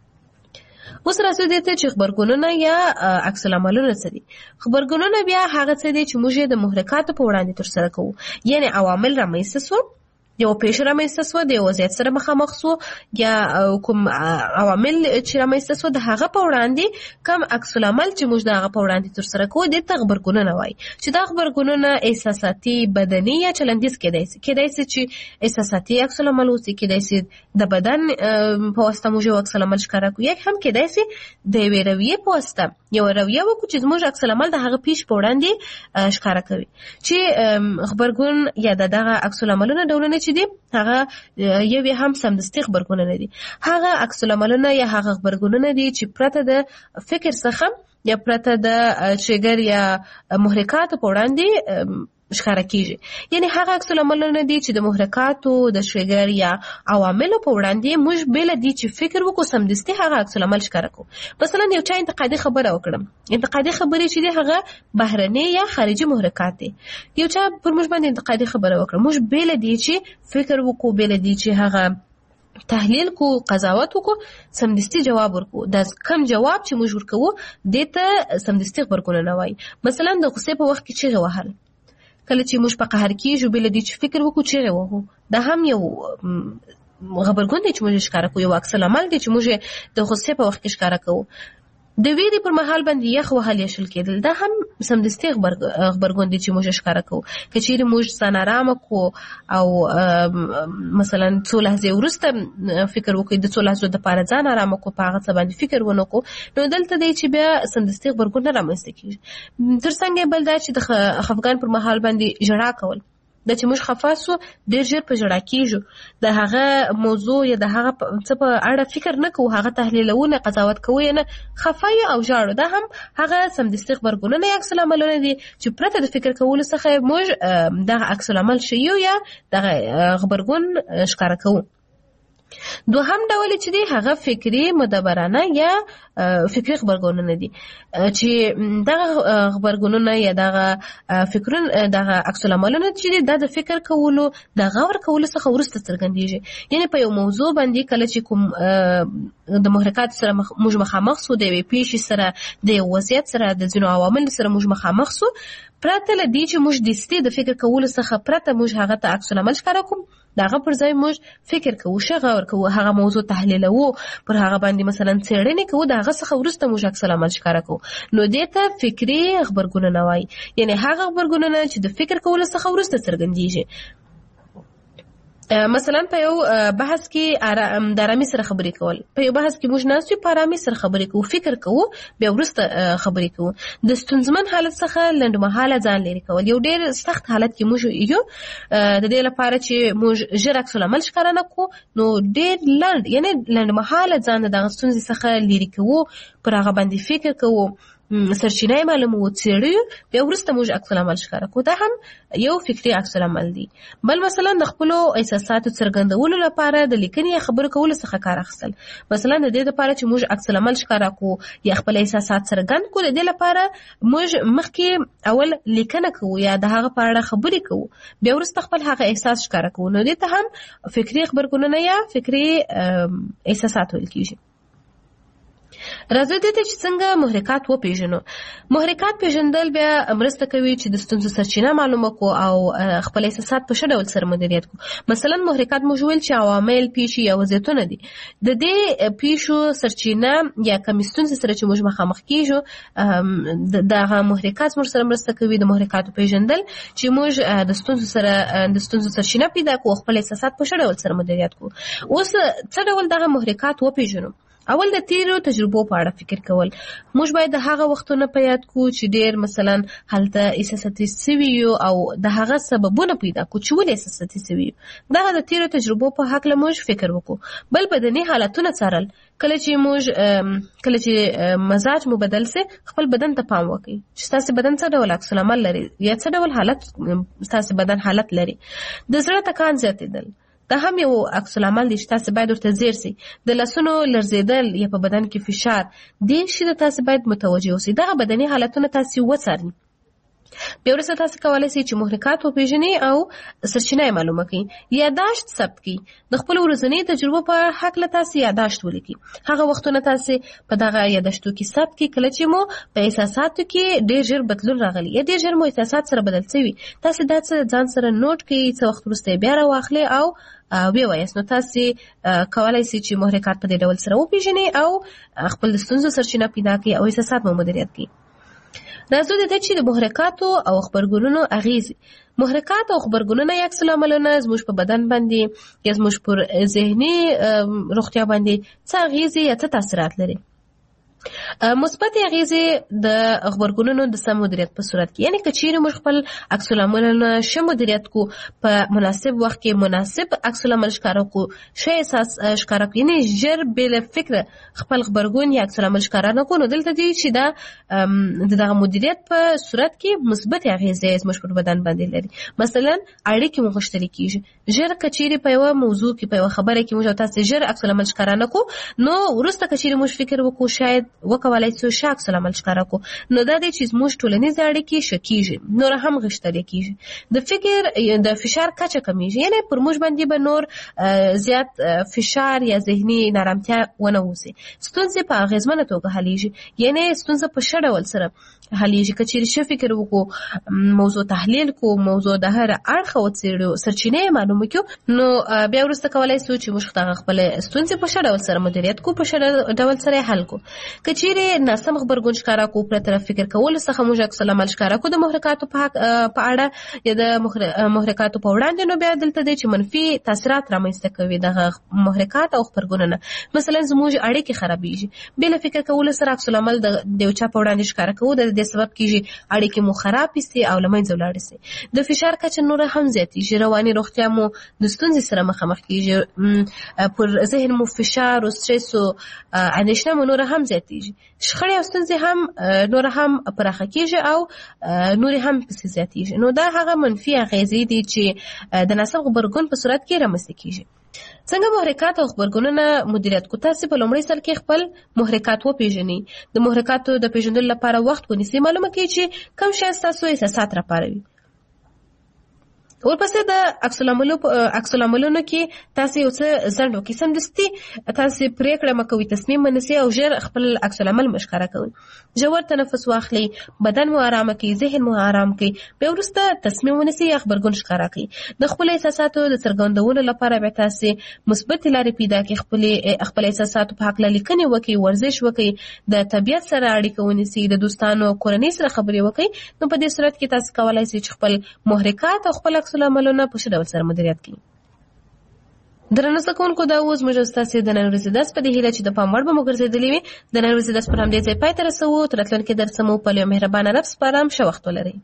[SPEAKER 21] اوس راځو دې ته چې خبرګونونه یا عکس العملونه څه دي. خبرګونونه بیا هغه څه دي چې موږ د محرکاتو په وړاندې ترسره کوو، یعنی عوامل رامنځته سو، یو پیښه رامنځته سوه، د یو وضعیت سره مخامخ سو یا کوم عوامل چې رامنځته سوه د هغه په وړاندې کوم عکس العمل چې موږ د هغه په وړاندې ترسره کوو دې ته غبرګونونه وایي. چې دا غبرګونونه احساساتي، بدني یا چلندیز کېدای سي چې احساساتي عکس العمل اوسي، کېدای سي د بدن په واسطه موږ یو عکس العمل ښکاره کوو، یا هم کېدای سي د یوې رویې په واسطه یو رویه وکړو چې زموږ عکس العمل د هغه پیښې په وړاندې ښکاره کوي. چې غبرګون یا دغه عکس العملونه ډولونه چې دي هغه یو هم سمدستي غبرګونونه دي. هغه عکس العملونه یا هغه غبرګونونه دي چې پرته د فکر څخه یا پرته د شیګر یا محرکات په وړاندې ښکاره کیږي. یعنی هغه عکس العملونه دي چې د محرکاتو، د شیګر یا عواملو په وړاندې موږ بل دي چې فکر وکړو سمدستي هغه عکس العمل ښکاره کوو. مثلا یو چا انتقادي خبره وکړم، انتقادي خبرې چې دي هغه بهرني یا خارجي محرکات دي. یو چا پر موږ باندې انتقادي خبره وکړه، موږ بل دي چې فکر وکړو، بل دي چې هغه تحلیل کو، قضاوت وکړو، سمدستي جواب ورکو. دا کم جواب چې موږ ورکوو دې ته سمدستي غبرګونونه وایي. مثلا د غصې په وخت کې چیغې وهل، کله چې موږ په قهر کېږو بل دې چې فکر وکړو چیغې وهو، دا هم یو غبرګون دی چې موږ ښکاره کوو، یو عکس العمل دی چې موږ د غصې په وخت کې ښکاره کوو. د ویرې پر مهال باندې یخ وهل یا شل کېدل، دا هم سمدستي غبرګون دی چې موږ ښکاره کوو. که چیرې موږ ځان ارامه کړو او مثلا څو لحظې وروسته فکر وکړو، د څو لحظو دپاره ځان ارامه کړو، په هغه څه باندې فکر ونه کړو، نو دلته دی چې بیا سمدستي غبرګون نه رامنځته کېږي. تر څنګه بل دا چې د خفګان پر مهال باندې ژړا کول، دا چې موږ خفه سو ډېر ژر په ژړا کېږو، د هغه موضوع یا د هغه څه په اړه فکر نه کوو، هغه تحلیلوو نه، قضاوت کوو یې نه، خفه یو او ژاړو. دا هم هغه سمدستي غبرګونونه یا عکس العملونه دي چې پرته د فکر کولو څخه موږ دغه عکس العمل ښیو یا دغه غبرګون ښکاره کوو. دوهم ډول چې دی هغه فکري مدبرانه یا فکري غبرګونونه دي چې دغه غبرګونونه یا دغه فکرونه، دغه عکس العملونه چې دی دا د فکر کولو، د غور کولو څخه وروسته څرګندېږي. یعنی په یو موضوع باندې کله چې کوم د محرکات سره موږ مخامخ سو، د یوې پیښې سره، د یو وضعیت سره، د ځینو عواملو سره موږ مخامخ سو، پرته له دې چې موږ دستي د فکر کولو څخه پرته موږ هغه ته عکس العمل ښکاره کوو، د هغه پر ځای موږ فکر کوو، ښه غور کوو، هغه موضوع تحلیلوو، پر هغه باندې مثلا څېړنې کوو، د هغه څخه وروسته موږ عکس العمل ښکاره کوو، نو دې ته فکري غبرګونونه وایي. یعنی هغه غبرګونونه چې د فکر کولو څخه وروسته څرګندېږي. مثلا په یو بحث کې د آرامي سره خبرې کول، په یو بحث کې موږ ناست یو په آرامي سره خبرې کوو، فکر کوو، بیا وروسته خبرې کوو. د ستونزمن حالت څخه لنډمهاله ځان لرې کول، یو ډېر سخت حالت کې موږ یو، د دې لپاره چې موږ ژر عکس العمل ښکاره نه کړو، نو ډېر لنډ یعنی لنډمهاله ځان د دغه ستونزې څخه لرې کوو، پر هغه باندې فکر کوو، سرچینه یې معلوموو، څېړو، بیا وروسته موږ عکس العمل ښکاره کوو. دا هم یو فکري عکس العمل دی. بل مثلا د خپلو احساساتو څرګندولو لپاره د لیکنې یا خبرو کولو څخه کار اخیستل. مثلا د دې لپاره چې موږ عکس العمل ښکاره کوو یا خپل احساسات څرګند کړو، د دې لپاره موږ مخکې اول لیکنه کوو یا د هغه په اړه خبرې کوو، بیا وروسته خپل هغه احساس ښکاره کوو، نو دې ته هم فکري غبرګونونه یا فکري احساسات ویل کېږي. راځي دې ته چې څنګه محرکات وپېژنو. محرکات پېژندل بیا مرسته کوي چې د ستونزو سرچینه معلومه کړو او خپل احساسات په ښه ډول سره مدیریت کړو. مثلا محرکات موږ ویل چې عوامل، پیښې یا وضعیتونه دي. د دې پیښو سرچینه یا کومې ستونزې سره چې موږ مخامخ کېږو، دغه محرکات موږ سره مرسته کوي د محرکاتو پېژندل چې موږ د ستونزو سرچینه پیدا کړو، خپل احساسات په ښه ډول سره مدیریت کړو. اوس څه ډول دغه محرکات وپېژنو؟ اول د تیرو تجربو په اړه فکر کول. موږ باید د هغه وختونو په یاد کو چې ډېر مثلا هلته احساساتي سوي یو او د هغه سببونه پیدا کو چې ولې احساساتي سوي یو. دغه د تیرو تجربو په هکله موږ فکر وکړو. بل بدني حالتونه څارل. کله چې مزاج مو بدل سي، خپل بدن ته پام وکړئ چې ستاسو بدن څه ډول عکس العمل لري یا څه ډول حالت ستاسو بدن حالت لري. د زړه ټکان زیاتېدل، دا هم یو عکس العمل دی چې تاسو باید ورته ځیر سئ. د لاسونو لړزېدل یا په بدن کې فشار دې شي د تاسو باید متوجه اوسئ. دغه بدني حالتونه تاسو وڅارئ. بیا وروسته تاسو کولی شئ چې محرکات وپېژنئ او سرچینه یې معلومه کړئ. یاداشت ثبت کړئ. د خپلو ورځنۍ تجربو په هکله تاسو یاداشت ولیکئ. هغه وختونه تاسو په دغه یاداشتو کې ثبت کړئ کله چې مو په احساساتو کې ډېر ژر بدلون راغلی یا ډېر ژر مو احساسات سره بدل شوي. تاسو دا څه ځان سره نوٹ کړئ، څه وخت وروسته یې بیا راواخلئ او وی وایاست. نو تاسو کولی شئ چې محرکات په دې ډول سره وپېژنئ او خپل د ستونزو سرچینه پیدا کړئ او احساسات مو مدیریت کړئ. راځو د دې چې د محرکاتو او خبرګونونو اغیزې. محرکات او خبرګونونه یا عکس العملونه زموږ په بدن باندې یا زموږ پر ذهني روغتیا باندې څه اغیزې یا څه تاثیرات لري؟ مثبت اغیزې د خبرګونونو د سم مدیریت په صورت کې، یعنی که چیرې موږ خپل عکس العملونه ښه مدیریت کو، په مناسب وخت کې مناسب عکس العمل ښکاره کو، ښه احساس ښکاره کو، یعنی ژر بې له فکره خپل خبرګون یا عکس العمل ښکاره نه کو، نو دلته دی چې دا د دغه مدیریت په صورت کې مثبت اغیزې زموږ پر بدن باندې لري. مثلا اړیکې مو غښتلې کیږي. ژر که چیرې په یوه موضوع کې په یوه خبره کې موږ تاسو ژر عکس العمل ښکاره نه کو، نو وروسته که چیرې موږ فکر وکړو شاید وکولای شو ښه عکس العمل ښکاره کو، نو دا دی چې زموږ ټولنیز اړیکې ښه کیږي، نور هم غښتلې کیږي. د فکر د فشار کچه کمیږي، یعنی پر موږ باندې به نور زیات فشار یا ذهني نارامتیا ونه اوسي. ستونزې په اغیزمنه توګه حلیږي، یعنی ستونزه په ښه ډول سره حلیږي. که چیرې ښه فکر وکړو، موضوع تحلیل کو، موضوع د هر اړخه وڅېړو، سرچینې یې معلومه کړو، نو بیا وروسته کولی شو چې موږ دغه خپلې ستونزې په ښه ډول سره مدیریت کو، په ښه ډول سره یې حل کو. که چیرې ناسم خبرګون ښکاره کو، پرته له فکر کولو څخه موږ عکس العمل ښکاره کو د محرکاتو په اړه یا د محرکاتو په وړاندې، نو بیا دلته دی چې منفي تاثیرات رامنځته کوي دغه محرکات او خبرګونونه. مثلا زموږ اړیکې خرابېږي، بې له فکر کولو سره عکس العمل د یو چا په وړاندې ښکاره کوو، د دې سبب کېږي اړیکې مو خرابې سي او له منځه ولاړې سي. د فشار کچه نوره هم زیاتېږي، رواني روغتیا مو د ستونزې سره مخامخ کېږي، پر ذهن مو فشار او سترس او اندېښنه مو نوره هم زیاتېږي. شخړې او ستونزې هم نور هم پراخه کېږي او نور هم پسې زیاتېږي. نو دا هغه منفي اغیزې دي چې د ناسم غبرګون په صورت کې رامنځته کېږي. څنګه محرکات او خبرګونونه مدیریت کو؟ تاسو په لومړي سر کې خپل محرکات وپېژنئ. د محرکاتو د پېژندلو لپاره وخت ونیسئ. معلومه کړئ چې کوم شی ستاسو احساسات راپاروي. ورپسې د عکس العملونو کې تاسو یو څه ځنډ وکړئ. سمدستي تاسو پرېکړه مه کوئ، تصمیم ونیسئ او ژر خپل عکس العمل مه ښکاره کوئ. ژور تنفس واخلئ، بدن مو ارامه کړئ، ذهن مو ارام کړئ. بیا وروسته تصمیم ونیسئ یا خبرګون ښکاره کړئ. د خپلو احساساتو د څرګندولو لپاره بیا تاسو مثبتې لارې پیدا کړئ. خپل احساساتو په هکله لیکنې وکړئ، ورزش وکړئ، د طبیعت سره اړیکه ونیسئ، د دوستانو کورنۍ سره خبرې وکړئ. نو په دې صورت کې تاسو کولی شئ چې خپل محرکات او خپل عکس العملونه په ښه ډول سره مدیریت کړئ. درنو زده کوونکو، دا اوس موږ ستاسو د نن ورځې درس په دې هیله چې د پام وړ به مو ګرځېدلی وي. د نن ورځې درس پر همدې ځای پای ته رسوو. تر راتلونکي درسه مو په یو مهربانه رب سپارم. ښه وخت ولرئ.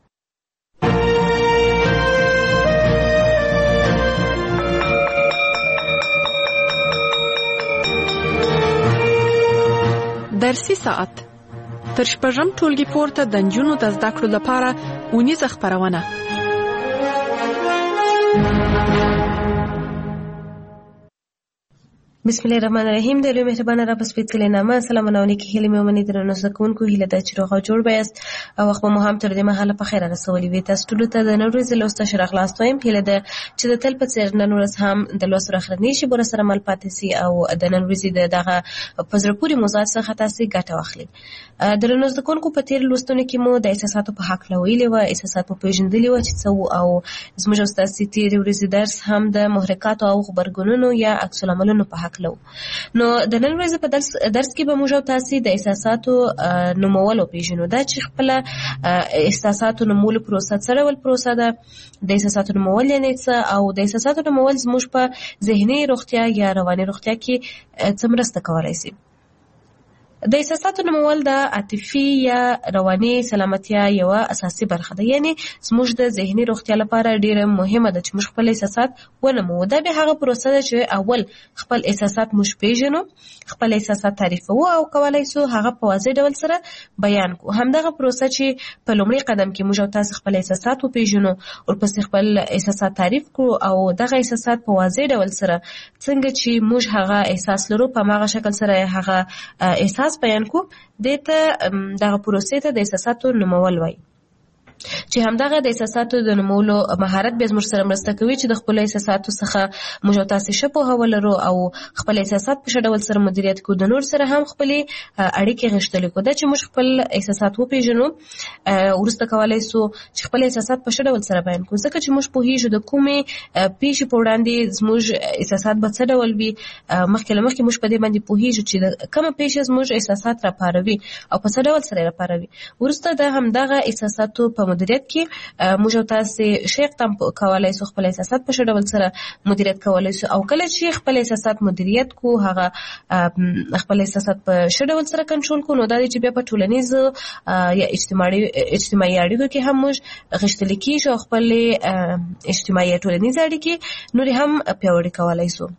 [SPEAKER 12] درسي ساعت تر شپږم ټولګي پورته د نجونو د زده کړو لپاره اونیزه خپرونه.
[SPEAKER 21] بسم الله الرحمن الرحیم. د لوی مهربانه رب سپېڅلې نامه سلامونه او نیکې هیلې مې ومنئ. درنو زده کوونکو، هیله ده چې روغ او جوړ به یاست او وخت به مو هم تر دې مهاله په خیره رسولي وي. تاسو ټولو ته د نن ورځې لوست ښه راغلاست وایم. هیله ده چې د تل په څېر نن ورځ هم د لوست اخرنۍ شیبو سره مل پاتې سي او د نن ورځې د دغه په زړه پورې موضوعات څخه تاسو ګټه واخلئ. درنو زده کوونکو، په تېر لوستونو کې مو د احساساتو په هکله ویلې وه، احساسات مو پېژندلي وه چې څه وو، او زموږ او ستاسې تېرې ورځې درس هم د محرکاتو او غبرګونونو یا عکس العملونو په هکله و. نو د نن ورځې په درس کې به موږ او تاسې د احساساتو نومول وپېژنو. دا چې خپله احساساتو نومولو پروسه څه ډول پروسه ده، د احساساتو نومول یعنې څه، او د احساساتو نومول زموږ په ذهني روغتیا یا رواني روغتیا کې څه مرسته کولی شي. د احساساتو نومول د عاطفي یا رواني سلامتیا یو اساسي برخه ده. یعنی زموږ د ذهني روغتیا لپاره ډیره مهمه ده چې موږ خپل احساسات ونمو. دا به هغه پروسه ده چې اول خپل احساسات موږ پیژنو، خپل احساسات تعریفو او کولای شو هغه په واضح ډول سره بیان کو. همدغه پروسه چې په لومړي قدم کې موږ تاسو خپل احساسات وپیژنو او پس خپل احساسات تعریف کو او دغه احساسات په واضح ډول سره څنګه چې موږ هغه احساس لرو په هغه شکل سره هغه احساس بیان کو، دته دغه پروسې ته د احساساتو نومول وایي. چې همدغه د احساساتو د نومولو مهارت به زموږ سره مرسته کوي چې د خپل احساساتو څخه موږ تاسو شپه ولرو او خپل احساسات په ډول سره مدیریت کو، د نور سره هم خپل اړیکې غښتلې کو. دا چې موږ خپل احساسات وپیژنو ورسته کولای شو چې خپل احساسات په ډول سره بیان کو، ځکه چې موږ پوهیږو د کومې پیښې په وړاندې زموږ احساسات به څه ډول وي. مخکې موږ په دې باندې پوهیږو چې کومه پیښه زموږ احساسات راپاروي او په څه ډول سره راپاروي. ورسته د همدغه احساساتو په مدیریت کې موږ تاسو شیخ تم کولای شو خپل احساسات په ډول سره مدیریت کولای شو او کله چې خپل احساسات مدیریت کو هغه خپل احساسات په ډول سره کنټرول کو، نو دا چې بیا په ټولنیز یا اجتماعي اړیکو کې هم موږ غښتلي کیږو، خپل اجتماعي ټولنیز اړیکې نور هم پیاوړي کولای شو.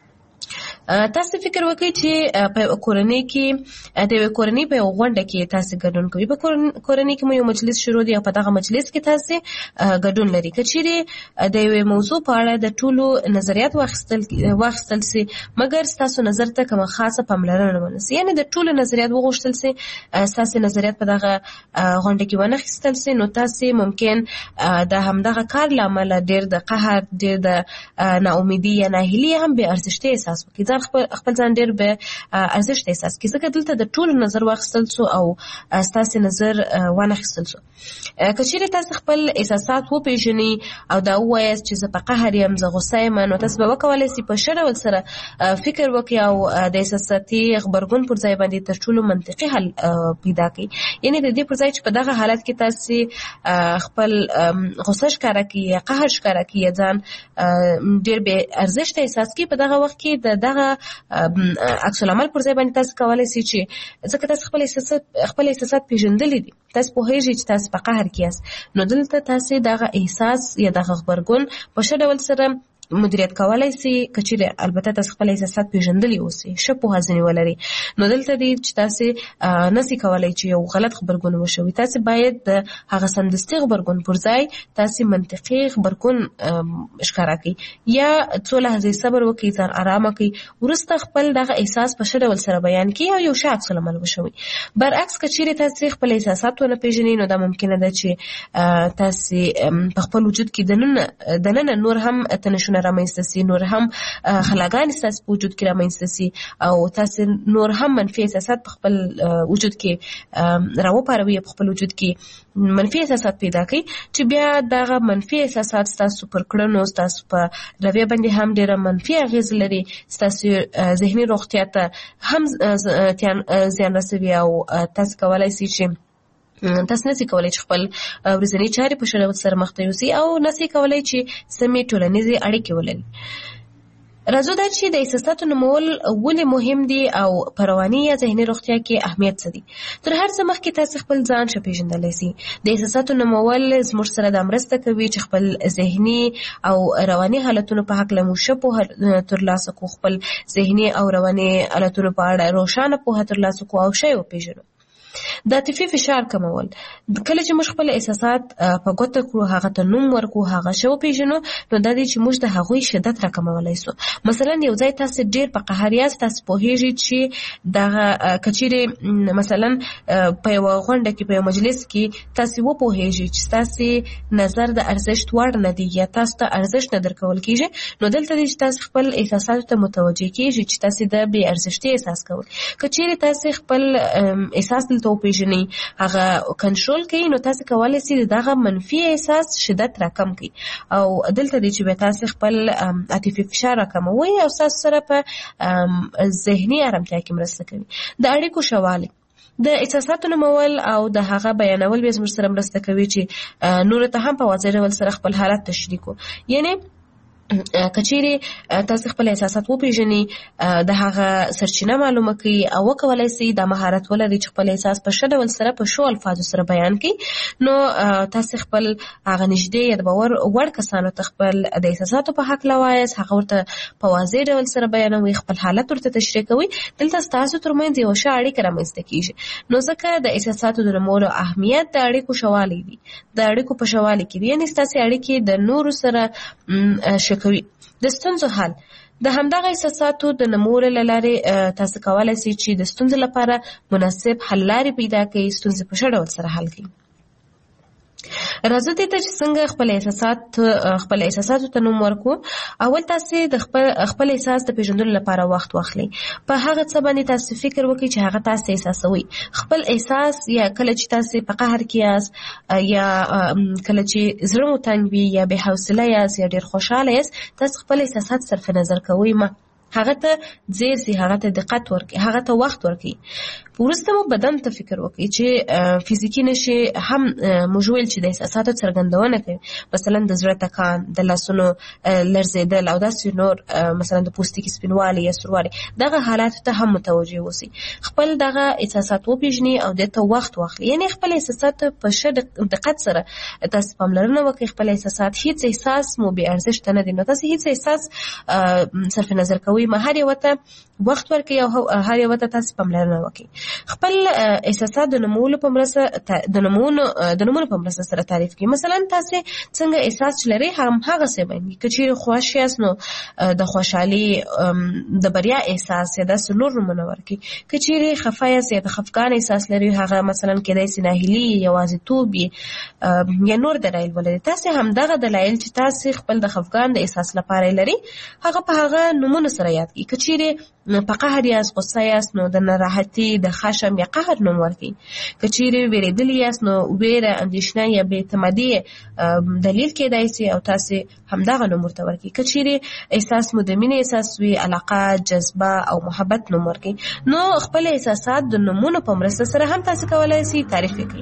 [SPEAKER 21] تاسو فکر وکړئ چې په کورنۍ کې د کورنۍ په غونډه کې تاسو ګډون کوئ. په کورنۍ کې مو یو مجلس شروع دی او په دغه مجلس کې تاسو ګډون لري. کچېرې د یو موضوع په اړه د ټولو نظریات واخیستل سي مګر تاسو نظر ته کومه خاصه پاملرنه ونیسئ، یعنی د ټولو نظریات وغوښتل سي، تاسو نظریات په دغه غونډه کې ونه اخیستل سي، نو تاسو ممکن د همدغه کار لامل ډېر د قهر، ډېر د ناامیدي یا ناهیلي هم به ارزښت احساس وکړي. خپل ځان ډېر به ارزښت احساس کړي، ځکه دلته د ټولو نظر واخیستل سو او ستاسو نظر ونه اخیستل سو. که چیرې تاسو خپل احساسات وپیژنئ او دا ووایاست چې زه په قهر یم، زه غوسه یم، نو تاسو به وکولای شئ په ښه ډول سره فکر وکړئ او د احساساتي غبرګون پر ځای باندې تر ټولو منطقي حل پیدا کړئ. یعنی د دې پر ځای چې په دغه حالت کې تاسو خپل غوسه ښکاره کړئ یا قهر ښکاره کړئ یا ځان ډېر بې ارزښته احساس کړئ، په دغه وخت کې دغه عکس العمل پر ځای باندې تاسو کولای شئ چې ځکه تاسو خپل احساسات پیژندلې دي، تاسو پوهیږئ چې تاسو په قهر کې یاست، نو دلته تاسو دغه احساس یا دغه غبرګون په ښه ډول سره مدیریت کولای شي. کچېرې البته تاسو خپل احساسات پیژندلې اوسئ، ښه پوهه ځینې ولرئ، نو دلته دی چې تاسو نسئ کولای چې یو غلط غبرګون وشوي. تاسو باید د هغه سمدستي غبرګون پر ځای تاسو منطقي غبرګون ښکاره کړئ یا څو لحظې صبر وکړئ، ځان آرامه کړئ، وروسته خپل دغه احساس په ښه ډول سره بیان کړئ او یو ښه عکس العمل وشوي. برعکس کچېرې تاسو خپل احساسات ونه پیژنئ، نو دا ممکنه ده چې تاسو په خپل وجود کې دننه نور هم تنشونه رامنځته سي، نور هم خلاګانې ستاسو په وجود کې رامنځته سي او تاسو نور هم منفي احساسات په خپل وجود کې راوپاروي، په خپل وجود کې منفي احساسات پیدا کوي چې بیا دغه منفي احساسات ستاسو پر کړنو، ستاسو په رویه باندې هم ډېره منفي اغېز لري، ستاسو ذهني روغتیا ته هم زیان رسوي او تاسو کولای شئ چې تاسو نسئ کولای چې خپل ورځنی چارې په ښه ډول سره مخته یوسئ او نسئ کولای چې سمې ټولنیزې اړیکې ولرئ. راځو دا چې د احساساتو نومول ولې مهم دي او په رواني یا ذهني روغتیا کې اهمیت څه دي. تر هر څه مخکې تاسو خپل ځان ښه پیژندلی سئ. د احساساتو نومول زموږ سره دا مرسته کوي چې خپل ذهني او رواني حالتونو په هکله مو ښه پوهه ترلاسه کړو، خپل ذهني او رواني حالتونو په اړه روښانه پوهه ترلاسه کړو او ښه یې وپیژنو. د عاطفي فشار کمول، کله چې موږ خپل احساسات په ګوته کړو، هغه ته نوم ورکړو، هغه ښه وپیژنو، نو دا دی چې موږ د هغوی شدت راکمولی سو. مثلا یو ځای تاسو ډېر په قهر یاست، تاسو پوهیږئ چې دغه کچېرې مثلا په یوه غونډه کې، په یو مجلس کې تاسو وپوهیږئ چې ستاسو نظر د ارزښت وړ نه دی یا تاسو ته ارزښت نه درکول کېږي، نو دلته دی چې تاسو خپل احساساتو ته متوجه کېږئ چې تاسو د بې ارزښتۍ احساس کوئ. کچېرې تاسو خپل احساس دلته وپیژنئ، هغه کنټرول کړئ، نو تاسو کولی شئ دغه منفي احساس شدت راکم کړئ او دلته دی چې بیا تاسو خپل عاطفي فشار راکموئ او تاسو سره په ذهني ارامتیا کې مرسته کوي. د اړیکو ښه والی، د احساساتو نومول او د هغه بیانول به زموږ سره مرسته کوي چې نورو ته هم په واضح ډول سره خپل حالت تشریح کړو. یعنی کچېرې تاسو خپل احساسات وپېژنئ، د هغه سرچینه معلومه کړئ او وکولای شئ دا مهارت ولرئ چې خپل احساس په ښه ډول سره په ښو الفاظو سره بیان کړئ. نو تاسو خپل هغه نږدې یا د باور وړ کسانو ته خپل د احساساتو په هکله وایاست، هغه ورته په واضح ډول سره بیانوئ، خپل حالت ورته تشریح کوئ. دلته ستاسو ترمنځ یو ښه اړیکه رامنځته کېږي. نو ځکه د احساساتو د نومولو اهمیت د اړیکو ښهوالی دی، د اړیکو په ښهوالي کې دی، یعنې ستاسې اړیکې د نورو سره ښه کوي. د ستونزو حل د همدغه احساساتو د نمولو له لارې تاسو کولی شئ چې د ستونزې لپاره مناسب حل لارې پیدا کړئ، ستونزې په ښه ډول سره حل کړئ. راځو دې ته چې څنګه خپل احساساتو ته نوم ورکو. اول تاسو د خپل احساس د پیژندلو لپاره وخت واخلئ. په هغه څه باندې تاسو فکر وکړئ چې هغه تاسو احساسوي. خپل احساس یا کله چې تاسو په قهر کې یاست یا کله چې زړه مو تنګ وي یا بې حوصله یاست یا ډېر خوشحاله یاست، تاسو خپل احساسات صرف نظر کوئ مه. هغه ته ځیر سي، هغه ته دقت ورکړئ، هغه ته وخت ورکړئ. وروسته مو بدن ته فکر وکړئ چې فزیکي نشي هم موږ ویل چې د احساساتو څرګندونه کوي، مثلا د زړه ټکان، د لاسونو لړزېدل او داسې نور، مثلا د پوستکي سپینوالی یا سوروالی، دغه حالاتو ته هم متوجه اوسئ. خپل دغه احساسات وپېژنئ او دې ته وخت واخلئ، یعنې خپل احساسات په ښه دقت سره تاسو پاملرنه وکړئ. خپل احساسات، هیڅ احساس مو بې ارزښته نه دی، نو تاسو هیڅ احساس صرف نظر کوئ مه، هر یو ته وخت ورکړئ او هر یو ته تاسو پاملرنه وکړئ. خپل احساسات د نومولو په مرسته سره تعریف کړئ. مثلا تاسو څنګه احساس لرئ هماغسې بیانوئ. که چیرې خوښ یاست نو د خوشحالي، د بریا احساس یا داسې نور نومونه ورکړئ. که چیرې خفه یاست یا د خفګان احساس لرئ، هغه مثلا کېدای شي ناهیلي، یوازیتوب یا نور دلایل ولري. تاسو همدغه دلایل چې تاسو خپل د خفګان د احساس لپاره لرئ هغه په هغه نومونو سره یاد کړئ. که چیرې په قهر یاست، غصه یاست، نو د ناراحتي، د خشم یا قهر نوم ورکړئ. که چیرې ویرېدلي یاست نو ویره، اندېښنه یا بې اعتمادي دلیل کېدای شي او تاسو همدغه نوم ورته ورکړئ. که چیرې احساس مو د مینې احساس وي، علاقه، جذبه او محبت نوم ورکړئ. نو خپل احساسات د نومونو په مرسته سره هم تاسو کولی شئ تعریف کړئ.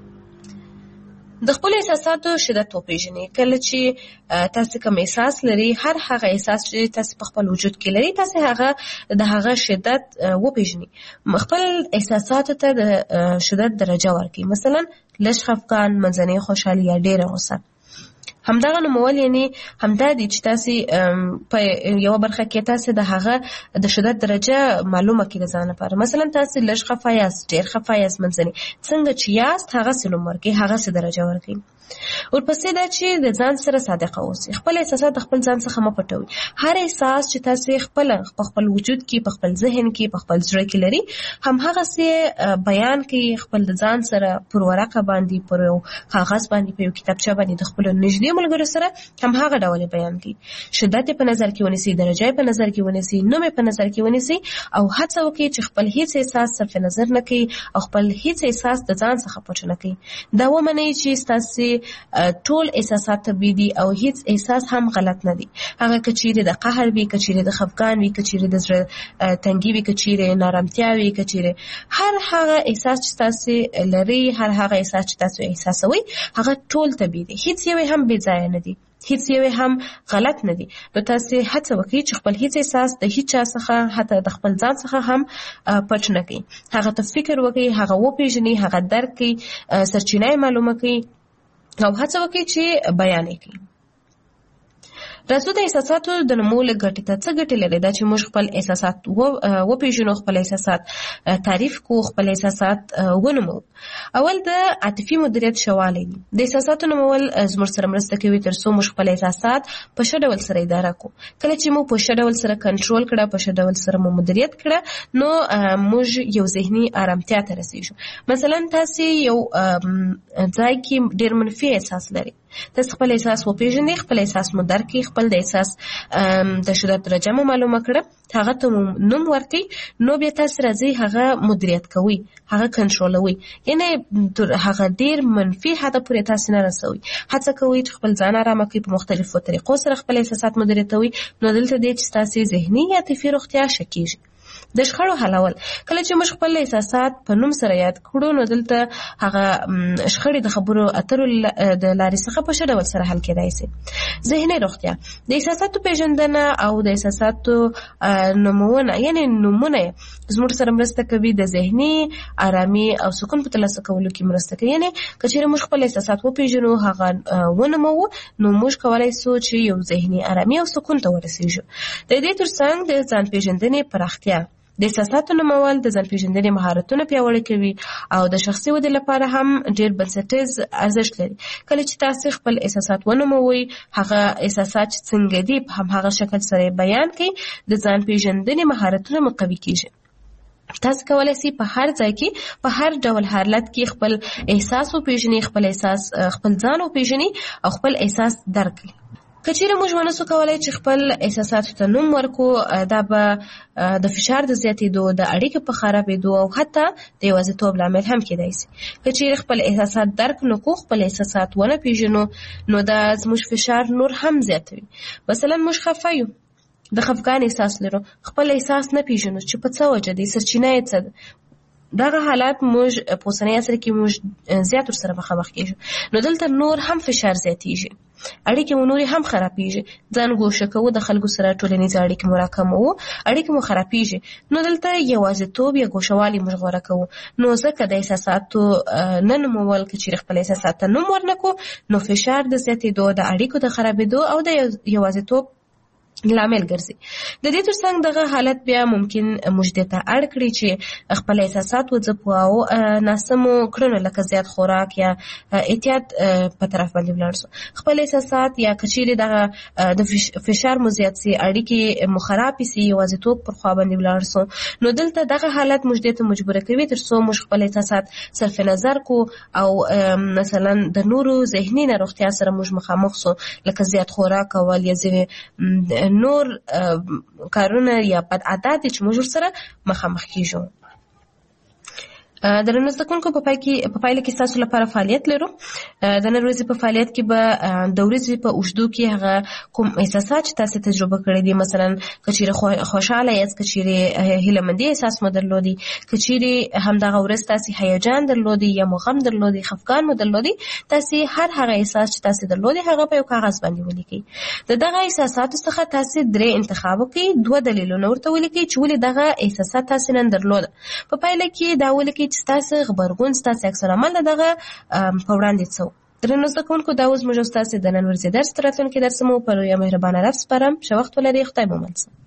[SPEAKER 21] د خپل احساساتو شدت وپېژنئ. کله چې تاسو کوم احساس لرئ، هر هغه احساس چې تاسو په خپل وجود کې لرئ، تاسو د هغه شدت وپېژنئ. خپل احساساتو ته د شدت درجه ورکړئ. مثلا لږ خفګان، منځنۍ خوشحالي یا ډېره غوسه. همدغه نومول یعنی همدا دي چې تاسو په یو برخه کې تاسو د هغه د شدت درجه معلومه کړئ ځان لپاره. مثلا تاسو لږ خفه یاست، ډېر خفه یاست، منځنۍ، څنګه چې یاست هغه څه نوم ورکړئ، هغه څه درجه ورکړئ. ورپسې دا چې د ځان سره صادقه اوسئ. خپل احساسات د خپل ځان څخه مه پټوئ. هر احساس چې تاسو په خپل وجود کې، په خپل ذهن کې، په خپل زړه کې لري، هماغسې بیان کړئ. خپل د ځان سره پر ورقه باندې، پر یو کاغذ باندې، په یو کتابچه باندې د خپلو نږدې ملګرو سره هماغه ډول بیان کړئ. شدت په نظر کې ونیسئ، درجه په نظر کې ونیسئ، نوم په نظر کې ونیسئ او هڅه وکړئ چې خپل هیڅ احساس صرف نظر نه کړئ او خپل هیڅ احساس د ځان څخه پټ نه کړئ. دا ومنئ چې تاسو ټول احساسات طبیعي دي او هیڅ احساس هم غلط نه دی. هغه که چیرې د قهر وي، که چیرې د خفګان وي، که چیرې د زړه تنګي وي، که چیرې نارامتیا وي، که چیرې هر هغه احساس چې تاسو لرئ، هر هغه احساس چې تاسو احساسوي، هغه ټول طبیعي دی. هیڅ یو هم بې ځایه نه دی، هیڅ یو هم غلط نه دی. نو تاسو هڅه وکړئ چې خپل هیڅ احساس د هیڅ چا څخه، حتی د خپل ځان څخه هم پټ نه کړئ. هغه ته فکر وکړئ، هغه وپېژنئ، هغه درک کړئ، سرچینه یې معلومه کړئ او هڅه وکړئ چې بیان یې کړئ. راځو د احساساتو د نومولو ګټې ته. څه ګټې لري؟ دا چې موږ خپل احساسات وپېژنو، خپل احساسات تعریف کړو، خپل احساسات ونومو. اول د عاطفي مدیریت ښه والی دی. د احساساتو نومول زموږ سره مرسته کوي تر څو موږ خپل احساسات په ښه ډول سره اداره کړو. کله چې موږ په ښه ډول سره کنټرول کړه، په ښه ډول سره مو مدیریت کړه، نو موږ یو ذهني آرامتیا ته رسیږو. مثلا تاسو یو ځای کې ډېر منفي احساس لرئ، تاسو خپل احساس وپېژنئ، خپل احساس مو درک کړئ، خپل د احساس د شدت درجه مو معلومه کړه، هغه ته نوم ورکړئ. نو بیا تاسو راځئ هغه مدیریت کوئ، هغه کنټرولوئ، یعنې هغه ډېر منفي حده پورې تاسو نه رسوئ. هڅه کوئ چې خپل ځان ارامه کړئ، په مختلفو طریقو سره خپل احساسات مدیریتوئ. نو دلته دی چې ستاسو ذهني یا عاطفي روغتیا ښه کېږي. د شخړو حلول. کله چې موږ خپل احساسات په نوم سره یاد کړو نو دلته هغه شخړې د خبرو اترو د لارې څخه په ښه ډول سره حل کېدای شي. ذهني روغتیا، د احساساتو پیژندنه او د احساساتو نومونه یعنی نومونه زموږ سره مرسته کوي د ذهني آرامي او سکون په ترلاسه کولو کې مرسته کوي. یعنی کچېرې موږ خپل احساسات وپیژنو هغه ونمو نو موږ کولی شو چې یو ذهني آرامي او سکون ته ورسیږو. د دې ترڅنګ د ځان پیژندنې پراختیا، د احساساتو نومول د ځان پیژندنې مهارتونه پیاوړي کوي او د شخصي ودې لپاره هم ډېر بنسټیز ارزښت لري. کله چې تاسو خپل احساسات ونوموئ هغه احساسات څنګه دي په هماغه شکل سره بیان کړئ، د ځان پیژندنې مهارتونه مو قوي کیږي. تاسو کولای شئ په هر ځای کې په هر ډول حالت کې خپل احساس وپیژنئ، خپل ځان وپیژنئ او خپل احساس درک کړئ. کچېرې موږ ونسو کولای چې خپل احساساتو ته نوم ورکو، دا به د فشار د زیاتېدو، د اړیکې په خرابېدو او حتی د یوازیتوب لامل هم کېدای شي. کچېرې خپل احساسات درک نه کړو، خپل احساسات ونه پیژنو نو دا زموږ فشار نور هم زیاتوي. مثلا موږ خفه یو، د خفګان احساس لرو، خپل احساس نه پیژنو چې په څه وجه دی، سرچینه یې څه ده. دغه حالات موږ په اوسني عصر کې موږ زیات ورسره مخامخ کېږو. نو دلته نور هم فشار زیاتېږي، اړیکې مو نورې هم خرابېږي، ځان ګوښه کوو، د خلکو سره ټولنیز اړیکې مو راکموو، اړیکې مو خرابېږي. نو دلته یوازیتوب یا ګوښهوالي موږ غوره کوو. نو ځکه د احساساتو نه نومول که چېرې خپل احساسات ته نوم ورنکړو نو فشار د زیاتېدو، د اړیکو د خرابېدو او د یوازیتوب لامل ګرځي. د دې ترڅنګ دغه حالت بیا ممکن موږ دې ته اړ کړي چې خپل احساسات وځپو او ناسمو کړنو لکه زیات خوراک یا اعتیاد په طرف باندې ولاړ شو. خپل احساسات یا کچېرې دغه د فشار مو زیات سي، اړیکې مو خرابې سي، یوازیتوب پر خوا باندې ولاړ شو، نو دلته دغه حالت موږ دې ته مجبوره کوي تر څو موږ خپل احساسات صرف نظر کو او مثلا د نورو ذهني ناروغتیا سره موږ مخامخ سو لکه زیات خوراک کول یا ځینې نور کارونه یا بد عادات چې موږ سره مخامخ کیږو. د نن ورځې کوونکو په پایله کې تاسو لپاره فعالیت لرو. د نن ورځې په فعالیت کې به د ورځې په اوږدو کې هغه کوم احساسات چې تاسو تجربه کړی دي، مثلا کچېرې خوشاله یاست، کچېرې هیلهمندي احساس مو درلودي، کچېرې همدغه ورځ تاسو هیجان درلودي یا مو غم درلودي، خفګان مو درلودي، تاسو هر هغه احساس چې تاسو درلودي هغه په یو کاغذ باندې ولیکئ. دغه احساساتو څخه تاسو درې انتخاب وکړئ، دوه دلیلونه ورته ولیکئ چې ولې دغه احساسات تاسو نن درلوده. په پایله کې دا ولیکئ چې ستاسو غبرګون، ستاسو عکس العمل دغه په وړاندې څه و. درنو زده کوونکو، دا اوس موږ ستاسو د نن ورځې درس تر راتلونکي درس مو په لویه مهربانه رب سپارم. ښه وخت ولرئ، خدای مو مل شه.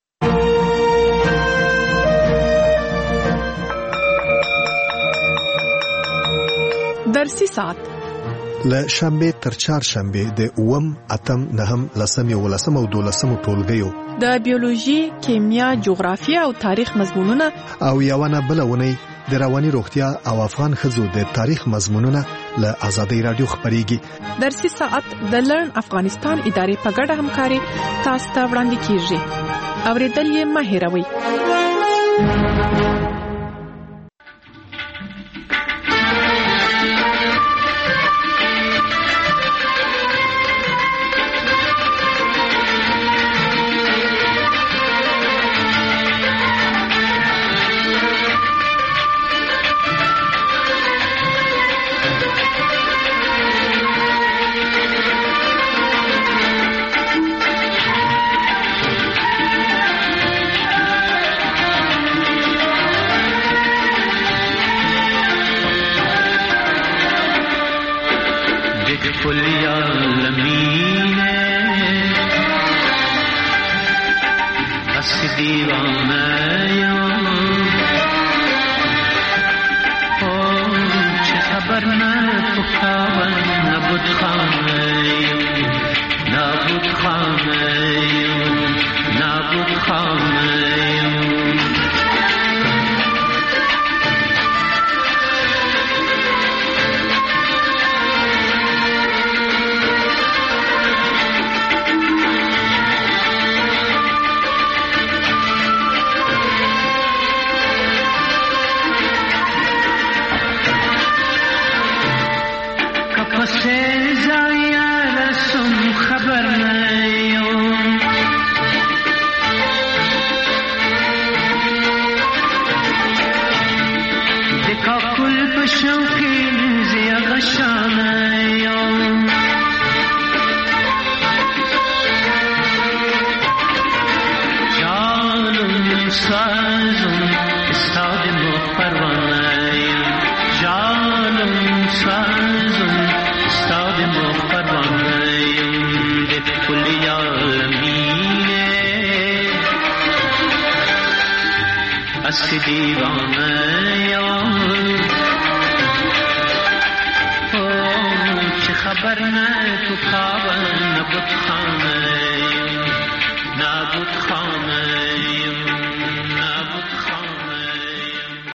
[SPEAKER 12] درسي ساعت
[SPEAKER 4] له شنبه تر چهارشنبه د 8، 8، 9، 10 او 12 ټولګیو
[SPEAKER 12] د بیولوژي، کیمیا، جغرافیه او تاریخ مضمونونه
[SPEAKER 4] او یوونه بلونه د رواني روغتیا او افغان ښځو د تاریخ مضمونونه له آزادۍ رادیو خبريږي.
[SPEAKER 12] درسي ساعت د لرن افغانستان ادارې په ګډه همکاري تاسو ته وړاندې کیږي. اوریدل یې مه هېروئ.
[SPEAKER 5] دیوانه یار چه خبر نه تو خواب نه بتخانه